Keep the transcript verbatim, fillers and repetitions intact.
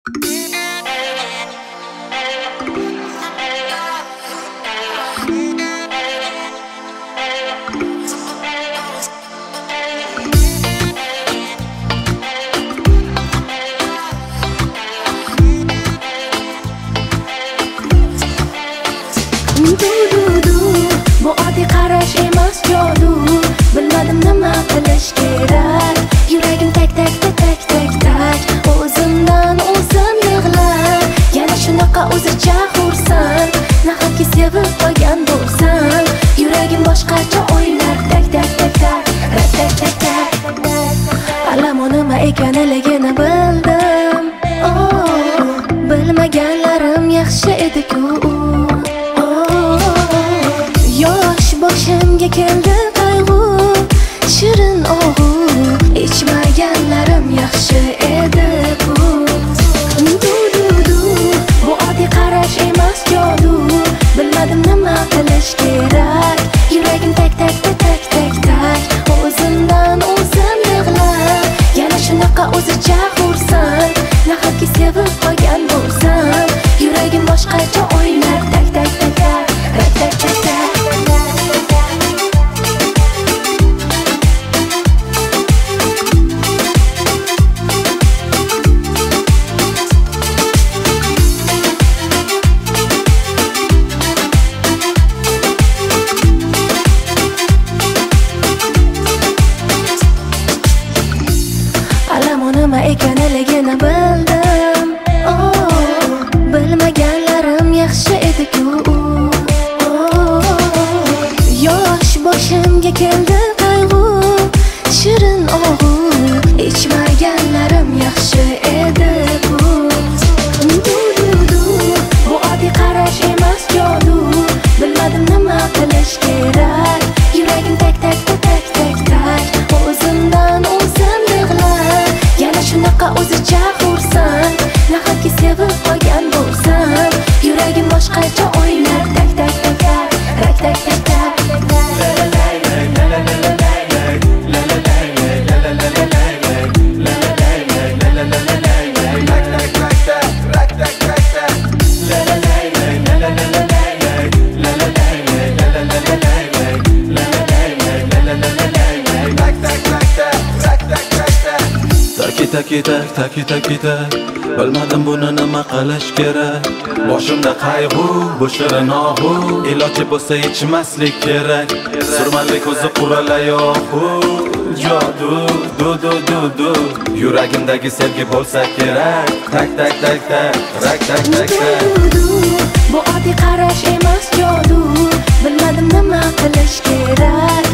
Bu oddiy qarash emas jodu. Bilmadim nima qilish kerak. Yuragim tak tak tak tak tak tak. O'zimdan o'zim yig'lar. Yana shunaqa o'zicha xursand. Nahotki sevib qolgan bo'lsam. Yuragim boshqacha o'ynar. Tak tak tak tak tak tak tak tak. Alam nima ekanligini bildim. Oh, bilmaganlarim yaxshi edi-ku. Boshimga keldi qayg'u, shirin og'u. Ichmaganlarim yaxshi edi bu. Du-du-du, bu oddiy qarash emas jodu. Bilmadim nima qilish kerak. Yuragim tak tak tak tak tak tak. O'zimdan o'zim yig'lar. Yana shunaqa o'zicha xursand. Nahotki sevib qolgan bo'lsam. Yuragim boshqacha o'ynar. Tak tak tak tak tak tak tak tak. Nima ekanligini bildim. Oh, bilmaganlarim yaxshi edi-ku. Oh, yosh boshimga keldi qayg'u, shirin og'u. Ichmaganlarim yaxshi edi bu. Du-du-du, bu oddiy qarash emas jodu. Bilmadim nima qilish kerak. Yuragim tak tak tak tak tak tak. O'zimdan o'zim yig'lar. Yana shunaqa o'zicha xursand. Nahotki sevib qolgan bo'lsam. Yuragim boshqacha o'ynar. Tak tak tak tak tak tak tak tak. Taki tak taki taki tak. Bilmadim buni nima qilish kerak. Boshimda qayg'u, bu shirin og'u. Iloji bo'lsa ichmaslik kerak. Surmali ko'zi quralayoqu. Jodu du du du du. Yuragimdagi sevgi bo'lsa kerak. Tak tak tak tak tak tak tak tak. Bu oddiy qarash emas jodu. Bilmadim nima qilish kerak.